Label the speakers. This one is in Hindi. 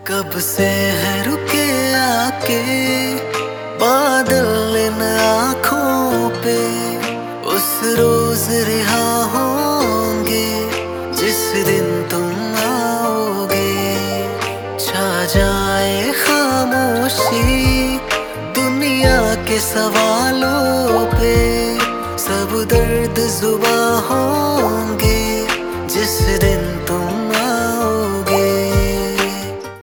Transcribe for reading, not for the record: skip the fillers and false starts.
Speaker 1: कब से है रुके आके बादल इन आँखों पे, उस रोज रिहा होंगे जिस दिन तुम आओगे। छा जाए खामोशी दुनिया के सवालों पे, सब दर्द जुबां हो